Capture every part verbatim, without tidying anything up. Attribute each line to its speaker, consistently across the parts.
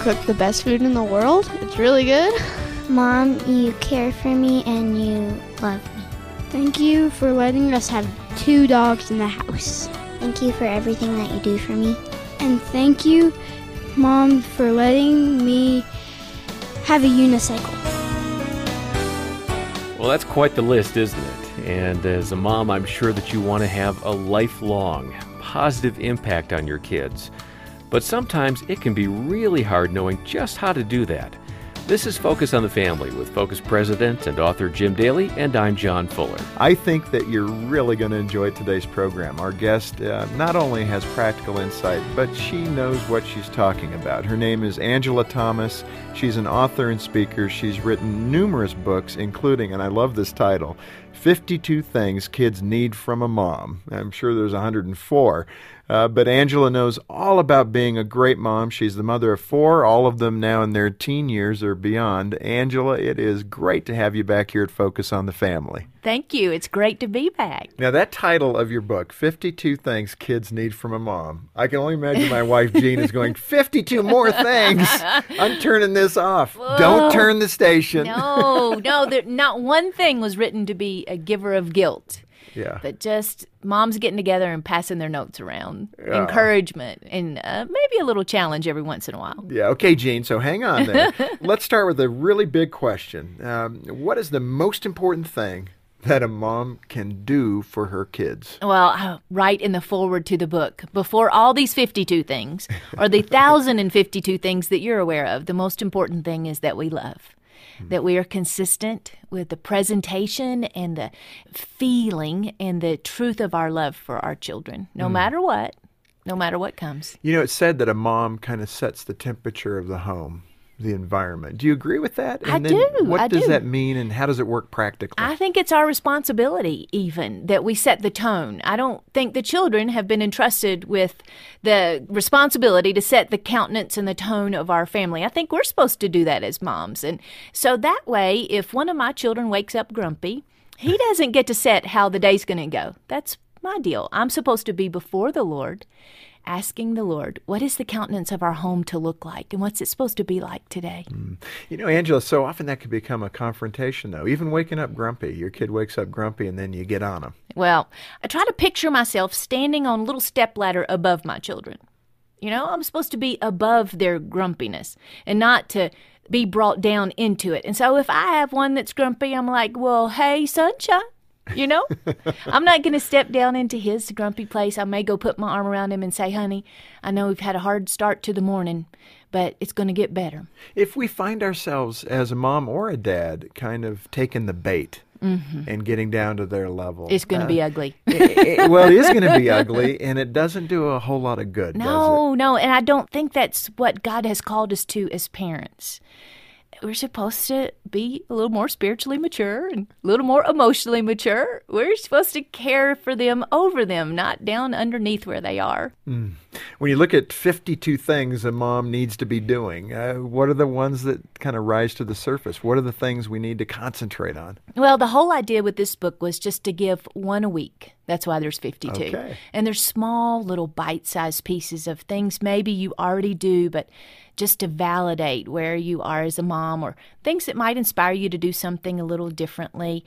Speaker 1: cook the best food in the world. It's really good.
Speaker 2: Mom, you care for me and you love me.
Speaker 1: Thank you for letting us have two dogs in the house.
Speaker 2: Thank you for everything that you do for me.
Speaker 1: And thank you, Mom, for letting me have a unicycle.
Speaker 3: Well, that's quite the list, isn't it? And as a mom, I'm sure that you want to have a lifelong, positive impact on your kids. But sometimes it can be really hard knowing just how to do that. This is Focus on the Family with Focus President and author Jim Daly, and I'm John Fuller.
Speaker 4: I think that you're really going to enjoy today's program. Our guest uh, not only has practical insight, but she knows what she's talking about. Her name is Angela Thomas. She's an author and speaker. She's written numerous books, including, and I love this title, fifty-two Things Kids Need from a Mom. I'm sure there's one hundred four. Uh, but Angela knows all about being a great mom. She's the mother of four, all of them now in their teen years or beyond. Angela, it is great to have you back here at Focus on the Family.
Speaker 5: Thank you. It's great to be back.
Speaker 4: Now, that title of your book, fifty-two Things Kids Need from a Mom, I can only imagine my wife, Jean, is going, fifty-two more things. I'm turning this off.
Speaker 5: Whoa.
Speaker 4: Don't turn the station.
Speaker 5: No, no, there, not one thing was written to be a giver of guilt.
Speaker 4: Yeah.
Speaker 5: But just moms getting together and passing their notes around,
Speaker 4: Yeah.
Speaker 5: encouragement, and uh, maybe a little challenge every once in a while.
Speaker 4: Yeah, okay, Jean, so hang on there. Let's start with a really big question. Um, what is the most important thing that a mom can do for her kids?
Speaker 5: Well, uh, right in the foreword to the book, before all these fifty-two things, or the one thousand fifty-two things that you're aware of, the most important thing is that we love. That we are consistent with the presentation and the feeling and the truth of our love for our children, no mm. matter what, no matter what comes.
Speaker 4: You know, it's said that a mom kind of sets the temperature of the home, the environment. Do you agree with that? And
Speaker 5: I
Speaker 4: then
Speaker 5: do.
Speaker 4: What
Speaker 5: I
Speaker 4: does
Speaker 5: do.
Speaker 4: that mean, and how does it work practically?
Speaker 5: I think it's our responsibility, even, that we set the tone. I don't think the children have been entrusted with the responsibility to set the countenance and the tone of our family. I think we're supposed to do that as moms. And so that way, if one of my children wakes up grumpy, he doesn't get to set how the day's going to go. That's my deal. I'm supposed to be before the Lord, asking the Lord, what is the countenance of our home to look like, and what's it supposed to be like today?
Speaker 4: Mm. You know, Angela, so often that could become a confrontation, though. Even waking up grumpy. Your kid wakes up grumpy, and then you get on them.
Speaker 5: Well, I try to picture myself standing on a little stepladder above my children. You know, I'm supposed to be above their grumpiness and not to be brought down into it. And so if I have one that's grumpy, I'm like, well, hey, sunshine. You know, I'm not going to step down into his grumpy place. I may go put my arm around him and say, honey, I know we've had a hard start to the morning, but it's going to get better.
Speaker 4: If we find ourselves as a mom or a dad kind of taking the bait mm-hmm. and getting down to their level,
Speaker 5: it's going to uh, be ugly.
Speaker 4: it, it, well, it is going to be ugly, and it doesn't do a whole lot of good,
Speaker 5: no,
Speaker 4: does it?
Speaker 5: No, and I don't think that's what God has called us to as parents. We're supposed to be a little more spiritually mature and a little more emotionally mature. We're supposed to care for them over them, not down underneath where they are.
Speaker 4: Mm. When you look at fifty-two things a mom needs to be doing, uh, what are the ones that kind of rise to the surface? What are the things we need to concentrate on?
Speaker 5: Well, the whole idea with this book was just to give one a week. That's why there's fifty-two.
Speaker 4: Okay.
Speaker 5: And there's small little bite-sized pieces of things maybe you already do, but just to validate where you are as a mom, or things that might inspire you to do something a little differently.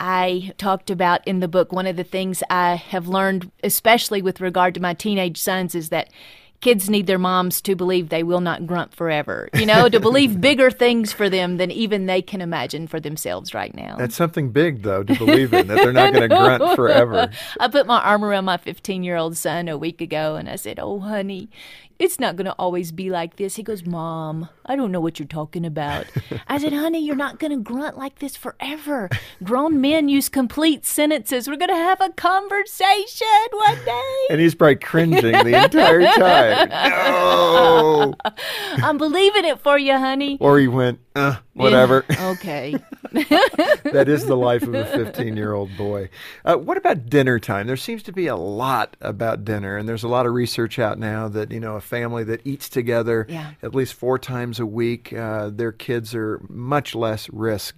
Speaker 5: I talked about in the book, one of the things I have learned, especially with regard to my teenage sons, is that kids need their moms to believe they will not grunt forever, you know, to believe bigger things for them than even they can imagine for themselves right now.
Speaker 4: That's something big, though, to believe in, that they're not going to grunt forever.
Speaker 5: I put my arm around my fifteen-year-old son a week ago, and I said, oh, honey, it's not going to always be like this. He goes, Mom, I don't know what you're talking about. I said, honey, you're not going to grunt like this forever. Grown men use complete sentences. We're going to have a conversation one day.
Speaker 4: And he's probably cringing the entire time. No!
Speaker 5: I'm believing it for you, honey.
Speaker 4: Or he went, uh, whatever.
Speaker 5: Yeah, okay.
Speaker 4: That is the life of a fifteen-year-old boy. Uh, what about dinner time? There seems to be a lot about dinner, and there's a lot of research out now that, you know, a family that eats together
Speaker 5: yeah.
Speaker 4: at least four times a week, uh, their kids are much less risk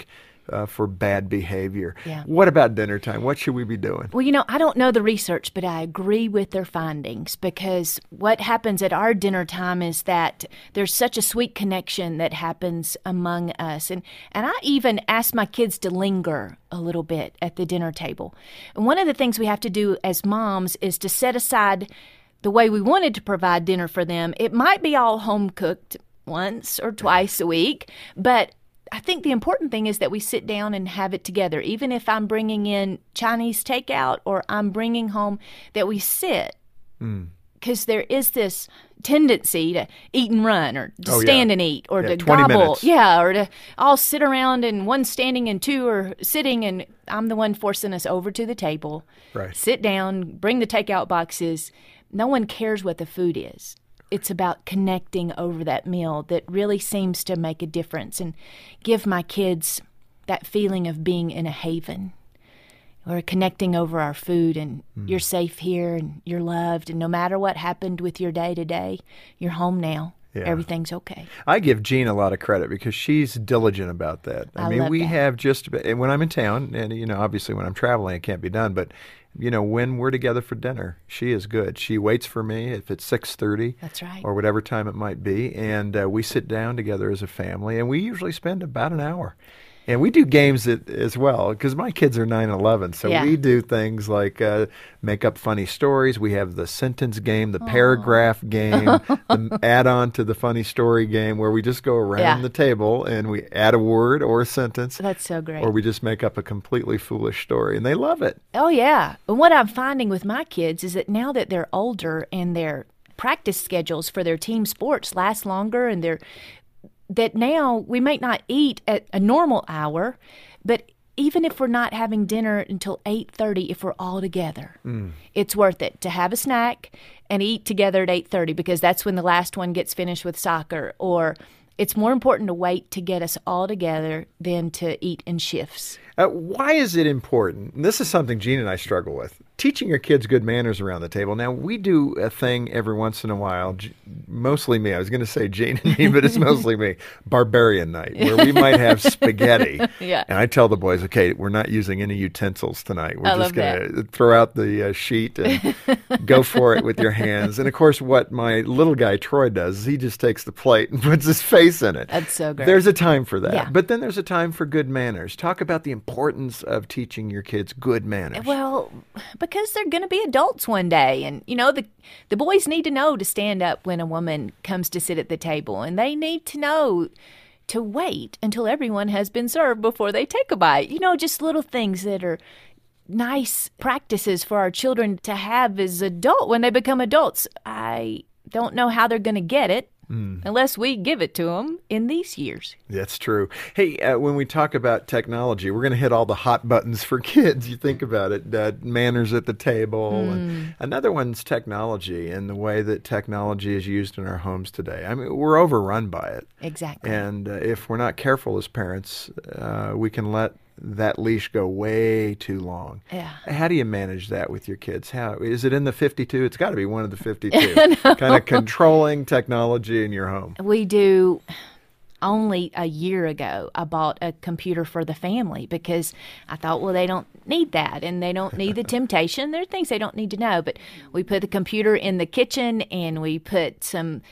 Speaker 4: uh, for bad behavior.
Speaker 5: Yeah.
Speaker 4: What about dinner time? What should we be doing?
Speaker 5: Well, you know, I don't know the research, but I agree with their findings, because what happens at our dinner time is that there's such a sweet connection that happens among us. And, and I even ask my kids to linger a little bit at the dinner table. And one of the things we have to do as moms is to set aside the way we wanted to provide dinner for them. It might be all home cooked once or twice a week, but I think the important thing is that we sit down and have it together. Even if I'm bringing in Chinese takeout or I'm bringing home, that we sit. Because mm. there is this tendency to eat and run, or to
Speaker 4: oh,
Speaker 5: stand
Speaker 4: yeah.
Speaker 5: and eat, or
Speaker 4: yeah,
Speaker 5: to
Speaker 4: twenty
Speaker 5: gobble.
Speaker 4: minutes.
Speaker 5: Yeah, or to all sit around and one standing and two are sitting, and I'm the one forcing us over to the table.
Speaker 4: Right.
Speaker 5: Sit down, bring the takeout boxes. No one cares what the food is. It's about connecting over that meal that really seems to make a difference and give my kids that feeling of being in a haven. We're connecting over our food, and mm. you're safe here, and you're loved, and no matter what happened with your day today, you're home now. Yeah. Everything's okay.
Speaker 4: I give Jean a lot of credit because she's diligent about that. I,
Speaker 5: I
Speaker 4: mean,
Speaker 5: love
Speaker 4: we
Speaker 5: that.
Speaker 4: have just about, and when I'm in town, and you know, obviously when I'm traveling, it can't be done, but you know, when we're together for dinner, she is good. She waits for me if it's six thirty.
Speaker 5: That's right.
Speaker 4: Or whatever time it might be, and uh, we sit down together as a family, and we usually spend about an hour. And we do games that, as well, because my kids are nine and eleven, so
Speaker 5: yeah.
Speaker 4: we do things like uh, make up funny stories. We have the sentence game, the Aww. paragraph game, the add-on to the funny story game, where we just go around
Speaker 5: yeah.
Speaker 4: the table and we add a word or a sentence.
Speaker 5: That's so great.
Speaker 4: Or we just make up a completely foolish story, and they love it.
Speaker 5: Oh, yeah. And what I'm finding with my kids is that now that they're older and their practice schedules for their team sports last longer, and they're that now we might not eat at a normal hour, but even if we're not having dinner until eight thirty, if we're all together, mm. it's worth it to have a snack and eat together at eight thirty, because that's when the last one gets finished with soccer. Or it's more important to wait to get us all together than to eat in shifts.
Speaker 4: Uh, why is it important? And this is something Jean and I struggle with. Teaching your kids good manners around the table. Now, we do a thing every once in a while, mostly me. I was going to say Jean and me, but it's mostly me. Barbarian night, where we might have spaghetti.
Speaker 5: Yeah.
Speaker 4: And I tell the boys, okay, we're not using any utensils tonight. We're
Speaker 5: I
Speaker 4: just going to throw out the uh, sheet and go for it with your hands. And, of course, what my little guy, Troy, does is he just takes the plate and puts his face in it.
Speaker 5: That's so great.
Speaker 4: There's a time for that.
Speaker 5: Yeah.
Speaker 4: But then there's a time for good manners. Talk about the importance of teaching your kids good manners.
Speaker 5: Well, because they're going to be adults one day. And, you know, the the boys need to know to stand up when a woman comes to sit at the table. And they need to know to wait until everyone has been served before they take a bite. You know, just little things that are nice practices for our children to have as adult when they become adults. I don't know how they're going to get it. Mm. Unless we give it to them in these years.
Speaker 4: That's true. Hey, uh, when we talk about technology, we're going to hit all the hot buttons for kids. You think about it, uh, manners at the table. Mm. And another one's technology and the way that technology is used in our homes today. I mean, we're overrun by it.
Speaker 5: Exactly.
Speaker 4: And uh, if we're not careful as parents, uh, we can let that leash go way too long.
Speaker 5: Yeah.
Speaker 4: How do you manage that with your kids? How is it in the fifty-two? It's got to be one of the fifty-two. no. Kind of controlling technology in your home.
Speaker 5: We do. Only a year ago, I bought a computer for the family because I thought, well, they don't need that and they don't need the temptation. There are things they don't need to know. But we put the computer in the kitchen and we put some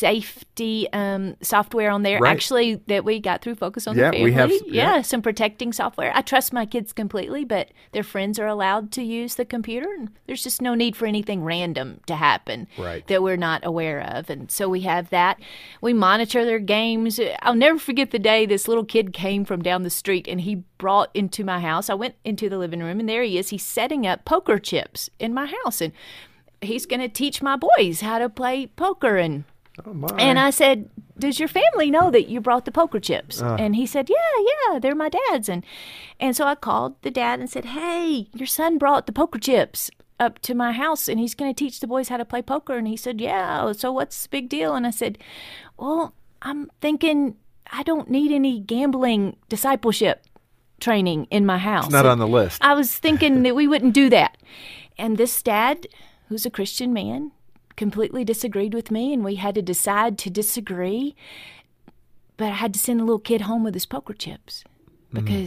Speaker 5: safety um, software on there,
Speaker 4: right.
Speaker 5: actually, that we got through Focus on
Speaker 4: yeah,
Speaker 5: the Family.
Speaker 4: We have,
Speaker 5: yeah.
Speaker 4: yeah,
Speaker 5: some protecting software. I trust my kids completely, but their friends are allowed to use the computer. And there's just no need for anything random to happen
Speaker 4: right.
Speaker 5: that we're not aware of. And so we have that. We monitor their games. I'll never forget the day this little kid came from down the street and he brought into my house. I went into the living room and there he is. He's setting up poker chips in my house and he's going to teach my boys how to play poker. And
Speaker 4: oh my.
Speaker 5: And I said, does your family know that you brought the poker chips? Uh. And he said, yeah, yeah, they're my dad's. And, and so I called the dad and said, hey, your son brought the poker chips up to my house and he's going to teach the boys how to play poker. And he said, yeah, so what's the big deal? And I said, well, I'm thinking I don't need any gambling discipleship training in my house.
Speaker 4: It's not on the list.
Speaker 5: I was thinking that we wouldn't do that. And this dad, who's a Christian man, completely disagreed with me, and we had to decide to disagree. But I had to send the little kid home with his poker chips because mm.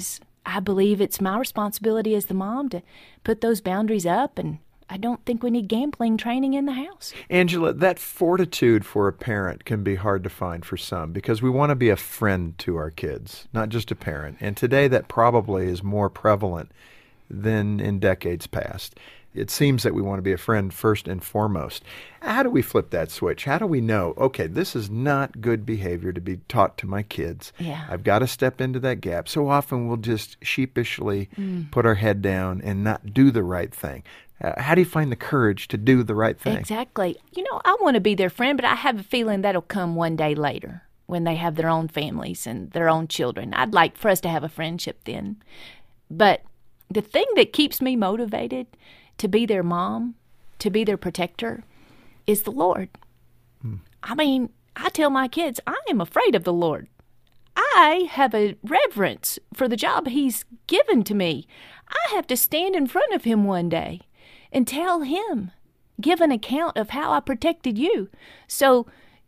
Speaker 5: I believe it's my responsibility as the mom to put those boundaries up, and I don't think we need gambling training in the house.
Speaker 4: Angela, that fortitude for a parent can be hard to find for some because we want to be a friend to our kids, not just a parent. And today that probably is more prevalent than in decades past. It seems that we want to be a friend first and foremost. How do we flip that switch? How do we know, okay, this is not good behavior to be taught to my kids.
Speaker 5: Yeah.
Speaker 4: I've got to step into that gap. So often we'll just sheepishly
Speaker 5: Mm.
Speaker 4: put our head down and not do the right thing. Uh, how do you find the courage to do the right thing?
Speaker 5: Exactly. You know, I want to be their friend, but I have a feeling that'll come one day later when they have their own families and their own children. I'd like for us to have a friendship then. But the thing that keeps me motivated to be their mom, to be their protector, is the Lord. Hmm. I mean, I tell my kids, I am afraid of the Lord. I have a reverence for the job He's given to me. I have to stand in front of Him one day and tell Him, give an account of how I protected you. So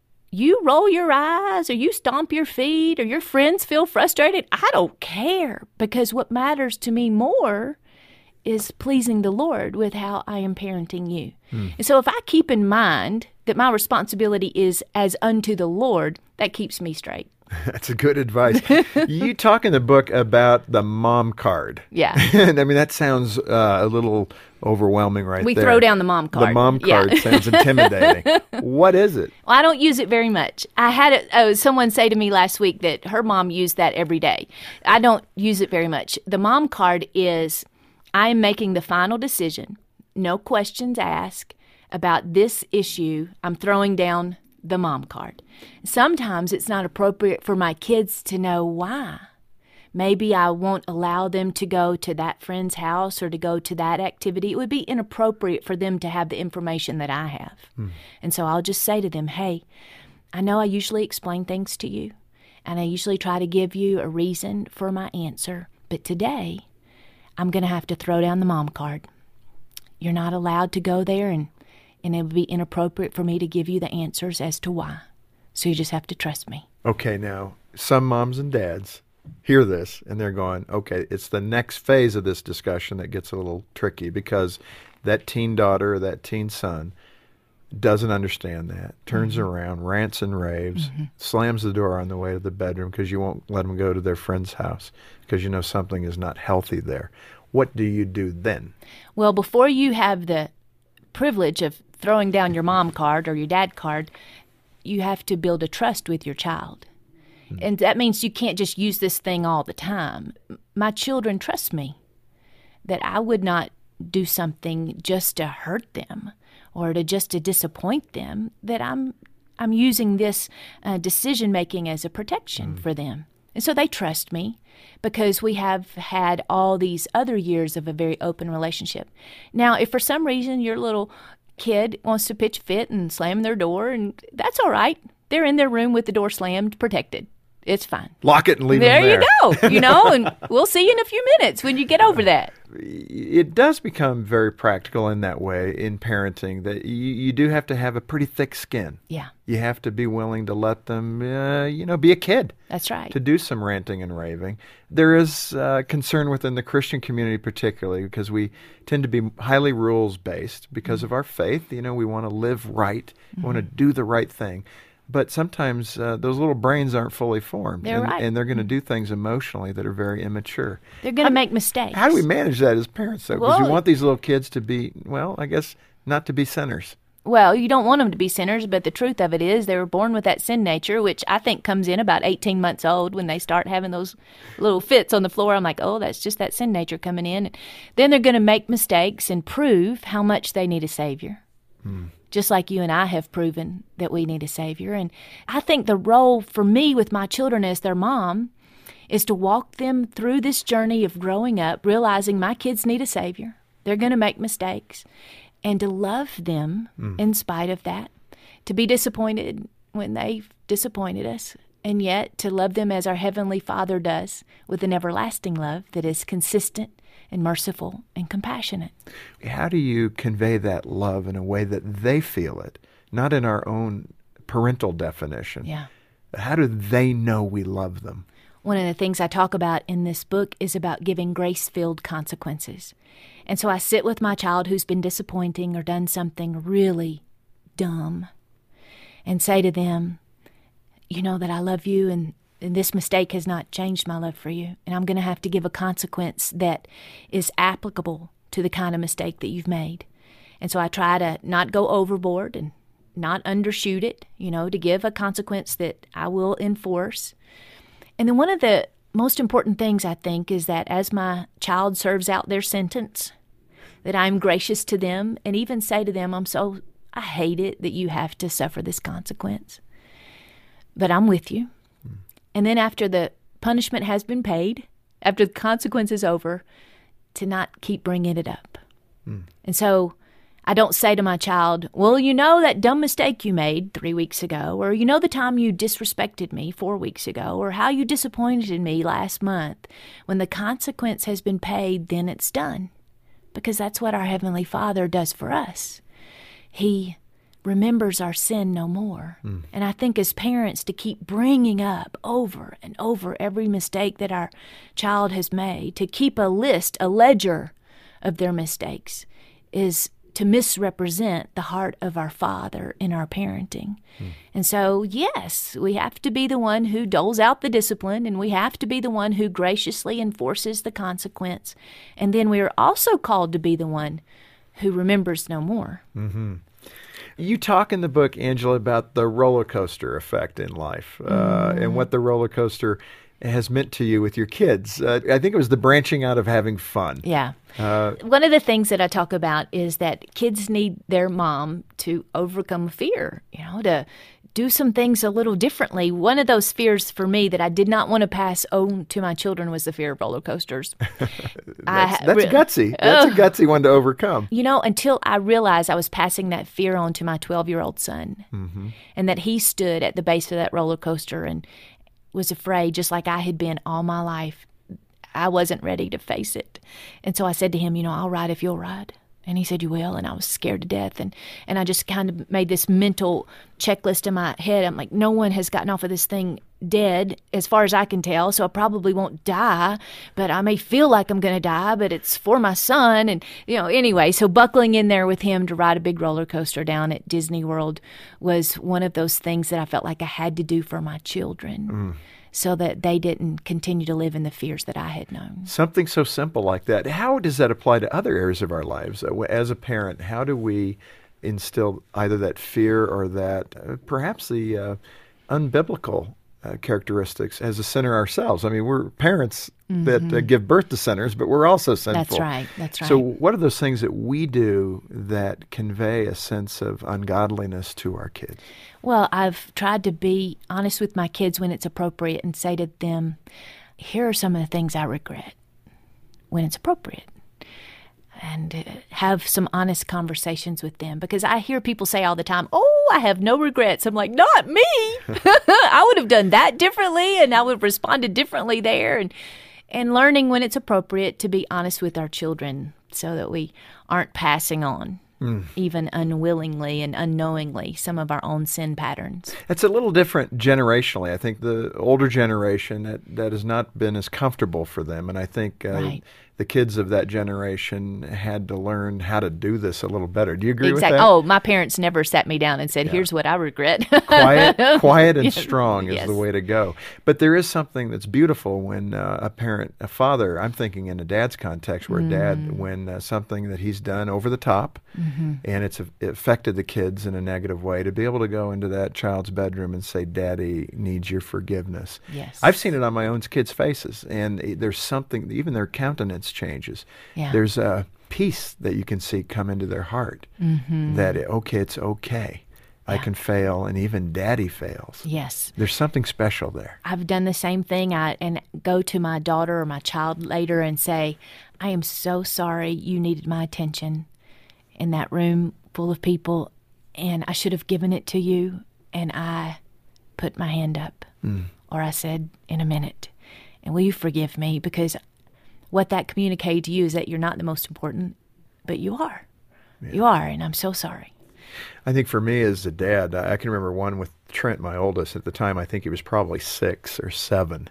Speaker 5: you roll your eyes or you stomp your feet or your friends feel frustrated. I don't care, because what matters to me more is pleasing the Lord with how I am parenting you. Hmm. And so if I keep in mind that my responsibility is as unto the Lord, that keeps me straight.
Speaker 4: That's a good advice. You talk in the book about the mom card.
Speaker 5: Yeah.
Speaker 4: And I mean, that sounds uh, a little overwhelming right
Speaker 5: we
Speaker 4: there.
Speaker 5: We throw down the mom card.
Speaker 4: The mom card
Speaker 5: yeah.
Speaker 4: sounds intimidating. What is it?
Speaker 5: Well, I don't use it very much. I had a, oh, someone say to me last week that her mom used that every day. I don't use it very much. The mom card is, I am making the final decision, no questions asked, about this issue. I'm throwing down the mom card. Sometimes it's not appropriate for my kids to know why. Maybe I won't allow them to go to that friend's house or to go to that activity. It would be inappropriate for them to have the information that I have. Mm. And so I'll just say to them, hey, I know I usually explain things to you, and I usually try to give you a reason for my answer, but today I'm going to have to throw down the mom card. You're not allowed to go there, and and it would be inappropriate for me to give you the answers as to why. So you just have to trust me.
Speaker 4: Okay, now, some moms and dads hear this, and they're going, okay, it's the next phase of this discussion that gets a little tricky, because that teen daughter or that teen son doesn't understand that, turns mm-hmm. around, rants and raves, mm-hmm. slams the door on the way to the bedroom because you won't let them go to their friend's house because you know something is not healthy there. What do you do then?
Speaker 5: Well, before you have the privilege of throwing down your mom card or your dad card, you have to build a trust with your child. Mm-hmm. And that means you can't just use this thing all the time. My children trust me that I would not do something just to hurt them or to just to disappoint them, that I'm I'm using this uh, decision-making as a protection mm-hmm. for them. And so they trust me because we have had all these other years of a very open relationship. Now, if for some reason your little kid wants to pitch a fit and slam their door, and that's all right. They're in their room with the door slammed, protected. It's fine.
Speaker 4: Lock it and leave
Speaker 5: there
Speaker 4: them there.
Speaker 5: There you go. You know, and we'll see you in a few minutes when you get over that.
Speaker 4: It does become very practical in that way in parenting, that you, you do have to have a pretty thick skin.
Speaker 5: Yeah.
Speaker 4: You have to be willing to let them, uh, you know, be a kid.
Speaker 5: That's right.
Speaker 4: To do some ranting and raving. There is uh, concern within the Christian community particularly because we tend to be highly rules-based because mm-hmm. of our faith. You know, we want to live right. Mm-hmm. We want to do the right thing. But sometimes uh, those little brains aren't fully formed.
Speaker 5: They're
Speaker 4: and,
Speaker 5: right.
Speaker 4: and they're going to do things emotionally that are very immature.
Speaker 5: They're going to make mistakes.
Speaker 4: How do we manage that as parents, though? Because
Speaker 5: well,
Speaker 4: we want these little kids to be, well, I guess, not to be sinners.
Speaker 5: Well, you don't want them to be sinners, but the truth of it is they were born with that sin nature, which I think comes in about eighteen months old when they start having those little fits on the floor. I'm like, oh, that's just that sin nature coming in. And then they're going to make mistakes and prove how much they need a Savior. Hmm. Just like you and I have proven that we need a Savior. And I think the role for me with my children as their mom is to walk them through this journey of growing up, realizing my kids need a Savior. They're going to make mistakes. And to love them mm. in spite of that. To be disappointed when they've disappointed us. And yet to love them as our Heavenly Father does, with an everlasting love that is consistent and merciful and compassionate.
Speaker 4: How do you convey that love in a way that they feel it, not in our own parental definition?
Speaker 5: Yeah.
Speaker 4: How do they know we love them?
Speaker 5: one of the things I talk about in this book is about giving grace-filled consequences. And so I sit with my child who's been disappointing or done something really dumb and say to them, you know that I love you, and, and this mistake has not changed my love for you, and I'm going to have to give a consequence that is applicable to the kind of mistake that you've made. And so I try to not go overboard and not undershoot it, you know, to give a consequence that I will enforce. And then one of the most important things, I think, is that as my child serves out their sentence, that I'm gracious to them and even say to them, I'm so, I hate it that you have to suffer this consequence, but I'm with you. Mm. And then after the punishment has been paid, after the consequence is over, to not keep bringing it up. Mm. And so I don't say to my child, well, you know that dumb mistake you made three weeks ago, or you know the time you disrespected me four weeks ago, or how you disappointed me last month. When the consequence has been paid, then it's done. Because that's what our Heavenly Father does for us. He remembers our sin no more. Mm. And I think as parents, to keep bringing up over and over every mistake that our child has made, to keep a list, a ledger of their mistakes, is to misrepresent the heart of our Father in our parenting. Mm. And so, yes, we have to be the one who doles out the discipline, and we have to be the one who graciously enforces the consequence. And then we are also called to be the one who remembers no more.
Speaker 4: Mm-hmm. You talk in the book, Angela, about the roller coaster effect in life uh, mm. and what the roller coaster has meant to you with your kids. Uh, I think it was the branching out of having fun.
Speaker 5: Yeah.
Speaker 4: Uh,
Speaker 5: One of the things that I talk about is that kids need their mom to overcome fear, you know, to do some things a little differently. One of those fears for me that I did not want to pass on to my children was the fear of roller coasters.
Speaker 4: that's I, that's re- gutsy. That's uh, a gutsy one to overcome.
Speaker 5: You know, until I realized I was passing that fear on to my twelve-year-old son, mm-hmm. and that he stood at the base of that roller coaster and was afraid, just like I had been all my life. I wasn't ready to face it. And so I said to him, you know, I'll ride if you'll ride. And he said, you will. And I was scared to death. And, and I just kind of made this mental checklist in my head. I'm like, no one has gotten off of this thing dead as far as I can tell, so I probably won't die, but I may feel like I'm going to die, but it's for my son. And, you know, anyway, so buckling in there with him to ride a big roller coaster down at Disney World was one of those things that I felt like I had to do for my children. Mm. So that they didn't continue to live in the fears that I had known.
Speaker 4: Something so simple like that. How does that apply to other areas of our lives? As a parent, how do we instill either that fear or that uh, perhaps the uh, unbiblical uh, characteristics as a sinner ourselves? I mean, we're parents mm-hmm. that uh, give birth to sinners, but we're also sinful.
Speaker 5: That's right. That's right.
Speaker 4: So what are those things that we do that convey a sense of ungodliness to our kids?
Speaker 5: Well, I've tried to be honest with my kids when it's appropriate and say to them, here are some of the things I regret when it's appropriate. And uh, have some honest conversations with them. Because I hear people say all the time, oh, I have no regrets. I'm like, not me. I would have done that differently, and I would have responded differently there. And, and learning when it's appropriate to be honest with our children so that we aren't passing on. Mm. Even unwillingly and unknowingly, some of our own sin patterns.
Speaker 4: It's a little different generationally. I think the older generation, that, that has not been as comfortable for them. And I think uh, right. the kids of that generation had to learn how to do this a little better. Do you agree
Speaker 5: exactly.
Speaker 4: with that?
Speaker 5: Oh, my parents never sat me down and said, yeah. here's what I regret.
Speaker 4: quiet, quiet and strong is
Speaker 5: yes.
Speaker 4: the way to go. But there is something that's beautiful when uh, a parent, a father, I'm thinking in a dad's context, where mm. dad, when uh, something that he's done over the top, mm-hmm. and it's it affected the kids in a negative way, to be able to go into that child's bedroom and say, Daddy needs your forgiveness.
Speaker 5: Yes.
Speaker 4: I've seen it on my own kids' faces, and there's something, even their countenance changes.
Speaker 5: Yeah.
Speaker 4: There's a peace that you can see come into their heart, mm-hmm. that, okay, it's okay. Yeah. I can fail, and even Daddy fails.
Speaker 5: Yes.
Speaker 4: There's something special there.
Speaker 5: I've done the same thing. I and go to my daughter or my child later and say, I am so sorry you needed my attention in that room full of people, and I should have given it to you, and I put my hand up. Mm. Or I said, in a minute, and will you forgive me? Because what that communicated to you is that you're not the most important, but you are. Yeah. You are, and I'm so sorry.
Speaker 4: I think for me as a dad, I can remember one with Trent, my oldest. At the time, I think he was probably six or seven.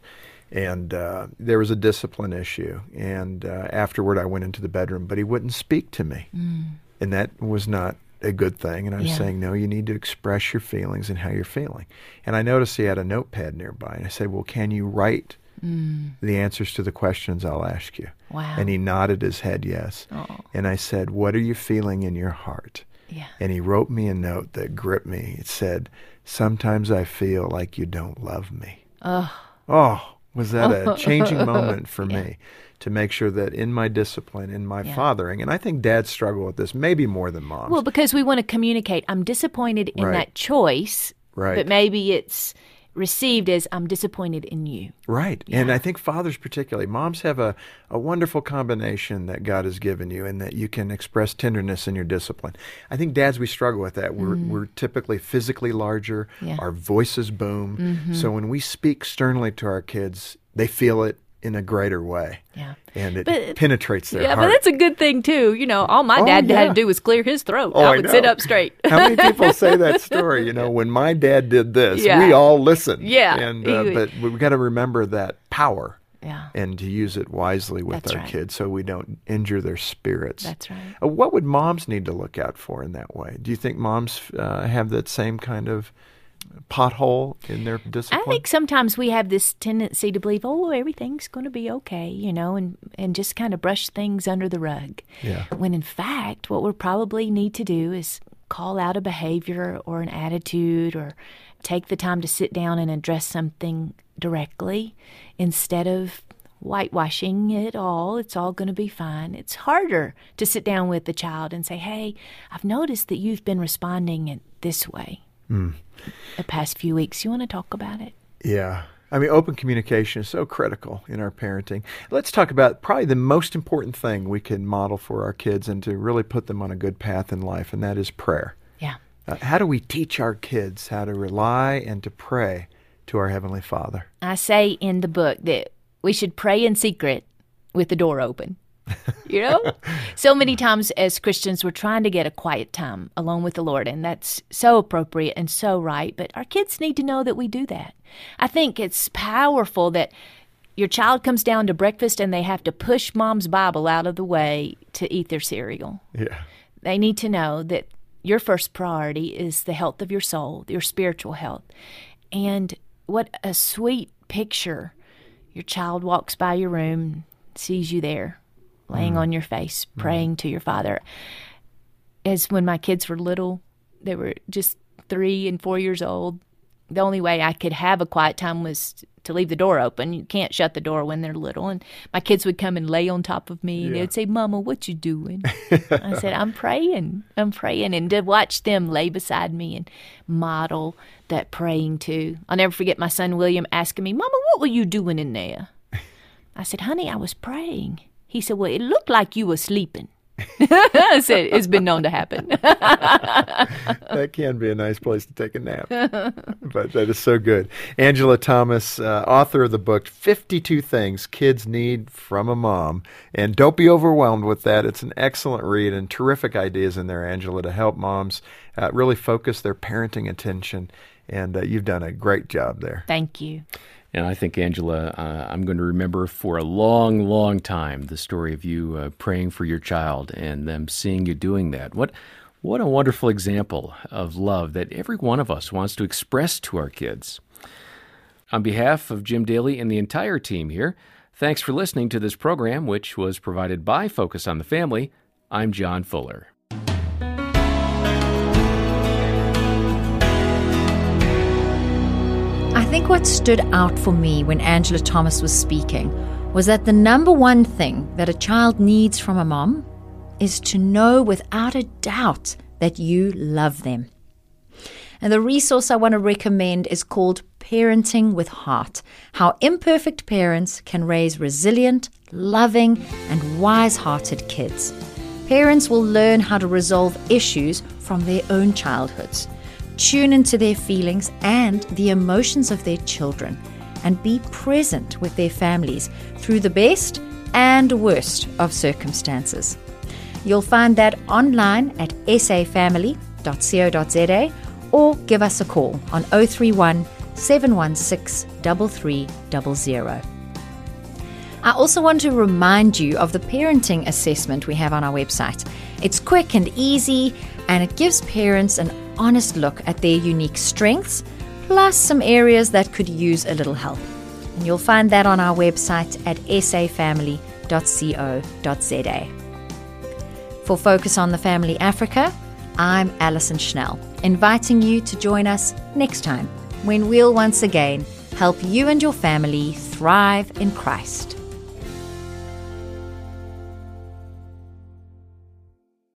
Speaker 4: And uh, there was a discipline issue. And uh, afterward, I went into the bedroom, but he wouldn't speak to me. Mm. And that was not a good thing. And I was
Speaker 5: Yeah.
Speaker 4: saying, no, you need to express your feelings and how you're feeling. And I noticed he had a notepad nearby. And I said, well, can you write mm. the answers to the questions I'll ask you?
Speaker 5: Wow.
Speaker 4: And he nodded his head yes.
Speaker 5: Oh.
Speaker 4: And I said, what are you feeling in your heart?
Speaker 5: Yeah.
Speaker 4: And he wrote me a note that gripped me. It said, sometimes I feel like you don't love me.
Speaker 5: Oh.
Speaker 4: Oh. Was that a changing moment for
Speaker 5: yeah.
Speaker 4: me to make sure that in my discipline, in my
Speaker 5: Yeah.
Speaker 4: fathering, and I think dads struggle with this maybe more than moms.
Speaker 5: Well, because we want to communicate, I'm disappointed in
Speaker 4: Right.
Speaker 5: that choice,
Speaker 4: Right.
Speaker 5: but maybe it's received as I'm disappointed in you.
Speaker 4: Right.
Speaker 5: Yeah.
Speaker 4: And I think fathers particularly, moms have a, a wonderful combination that God has given you and that you can express tenderness in your discipline. I think dads, we struggle with that. We're,
Speaker 5: Mm.
Speaker 4: we're typically physically larger.
Speaker 5: Yeah.
Speaker 4: Our voices boom.
Speaker 5: Mm-hmm.
Speaker 4: So when we speak sternly to our kids, they feel it in a greater way.
Speaker 5: Yeah.
Speaker 4: And it
Speaker 5: But-
Speaker 4: penetrates their
Speaker 5: Yeah,
Speaker 4: heart.
Speaker 5: but that's a good thing, too. You know, all my
Speaker 4: Oh,
Speaker 5: dad had
Speaker 4: yeah.
Speaker 5: to do was clear his throat.
Speaker 4: Oh,
Speaker 5: I
Speaker 4: I
Speaker 5: would sit
Speaker 4: know.
Speaker 5: up straight.
Speaker 4: How many people say that story? You know, when my dad did this,
Speaker 5: Yeah.
Speaker 4: we all listened.
Speaker 5: Yeah,
Speaker 4: And
Speaker 5: he
Speaker 4: uh,
Speaker 5: would-
Speaker 4: but we've got to remember that power
Speaker 5: Yeah,
Speaker 4: and to use it wisely with
Speaker 5: That's
Speaker 4: our
Speaker 5: right.
Speaker 4: kids so we don't injure their spirits.
Speaker 5: that's right.
Speaker 4: Uh, what would moms need to look out for in that way? Do you think moms uh, have that same kind of pothole in their discipline?
Speaker 5: I think sometimes we have this tendency to believe, oh, everything's going to be okay, you know, and, and just kind of brush things under the rug.
Speaker 4: Yeah.
Speaker 5: When in fact, what we probably need to do is call out a behavior or an attitude or take the time to sit down and address something directly instead of whitewashing it all. It's all going to be fine. It's harder to sit down with the child and say, hey, I've noticed that you've been responding in this way
Speaker 4: Mm.
Speaker 5: the past few weeks. You want to talk about it?
Speaker 4: Yeah. I mean, open communication is so critical in our parenting. Let's talk about probably the most important thing we can model for our kids and to really put them on a good path in life, and that is prayer.
Speaker 5: Yeah.
Speaker 4: Uh, how do we teach our kids how to rely and to pray to our Heavenly Father?
Speaker 5: I say in the book that we should pray in secret with the door open. You know? So many times as Christians, we're trying to get a quiet time alone with the Lord, and that's so appropriate and so right. But our kids need to know that we do that. I think it's powerful that your child comes down to breakfast and they have to push mom's Bible out of the way to eat their cereal.
Speaker 4: Yeah.
Speaker 5: They need to know that your first priority is the health of your soul, your spiritual health. And what a sweet picture. Your child walks by your room, sees you there, laying mm. on your face, praying mm. to your Father. As when my kids were little, they were just three and four years old. The only way I could have a quiet time was to leave the door open. You can't shut the door when they're little. And my kids would come and lay on top of me, and
Speaker 4: Yeah.
Speaker 5: they'd say, Mama, what you doing? I said, I'm praying. I'm praying. And to watch them lay beside me and model that praying too. I'll never forget my son William asking me, Mama, what were you doing in there? I said, honey, I was praying. He said, well, it looked like you were sleeping. I said, it's been known to happen.
Speaker 4: That can be a nice place to take a nap. But that is so good. Angela Thomas, uh, author of the book, fifty-two Things Kids Need from a Mom. And don't be overwhelmed with that. It's an excellent read and terrific ideas in there, Angela, to help moms uh, really focus their parenting attention. And uh, you've done a great job there.
Speaker 5: Thank you.
Speaker 3: And I think, Angela, uh, I'm going to remember for a long, long time the story of you uh, praying for your child and them seeing you doing that. What what a wonderful example of love that every one of us wants to express to our kids. On behalf of Jim Daly and the entire team here, thanks for listening to this program, which was provided by Focus on the Family. I'm John Fuller.
Speaker 6: I think what stood out for me when Angela Thomas was speaking was that the number one thing that a child needs from a mom is to know without a doubt that you love them. And the resource I want to recommend is called Parenting with Heart: How Imperfect Parents Can Raise Resilient, Loving, and Wise-Hearted Kids. Parents will learn how to resolve issues from their own childhoods, tune into their feelings and the emotions of their children, and be present with their families through the best and worst of circumstances. You'll find that online at s a family dot co dot z a or give us a call on oh three one, seven one six, three three zero zero. I also want to remind you of the parenting assessment we have on our website. It's quick and easy, and it gives parents an honest look at their unique strengths, plus some areas that could use a little help. And you'll find that on our website at s a family dot co dot z a. For Focus on the Family Africa, I'm Alison Schnell, inviting you to join us next time when we'll once again help you and your family thrive in Christ.